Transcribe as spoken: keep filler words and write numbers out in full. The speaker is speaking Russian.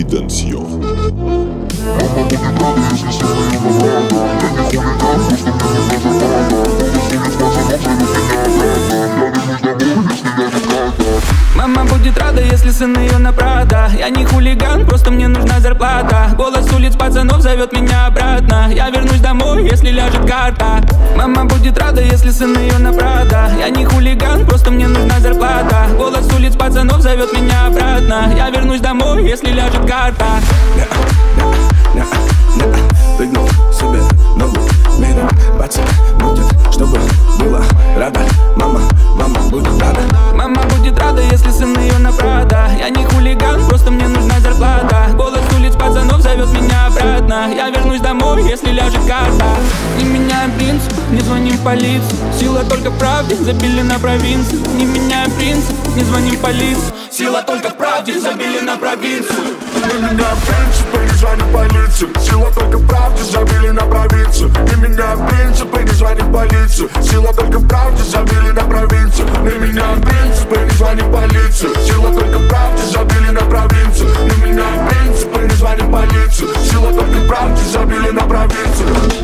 Виденсио. Мама будет рада, если сын ее на Прада. Я не хулиган, просто мне нужна зарплата. Голос улиц пацанов зовет меня обратно. Я вернусь домой, если ляжет карта. Мама будет рада, если сын ее на Прада. Я не хулиган, просто мне нужна зарплата. Голос улиц пацанов зовет меня обратно. Я вернусь домой, если ляжет карта. Прыгнул себе ногу, миром пацан будет, чтобы было рада. Мама, мама будет рада. Мама будет рада, если сын ее на Прада. Я не хулиган, просто мне нужна зарплата. Голос улиц пацанов зовет меня обратно. Я вернусь домой, если ляжет карта. Не меняем принцип, не звоним в полицию. Сила только в правде, забили на провинцию. Не меняем принцип, не звоним в полицию. Сила только в правде, забили на провинцию. Не меняем принципы, не звоним в полицию. Сила только в правде, забили на провинцию. Не меняем принципы, не звоним в полицию. Сила только в правде, забили на провинцию. Не меняем принципы, не звоним в полицию. Сила только в правде, забили на провинцию. Не меняем принципы, не звоним в полицию. Сила только в правде, забили на провинцию.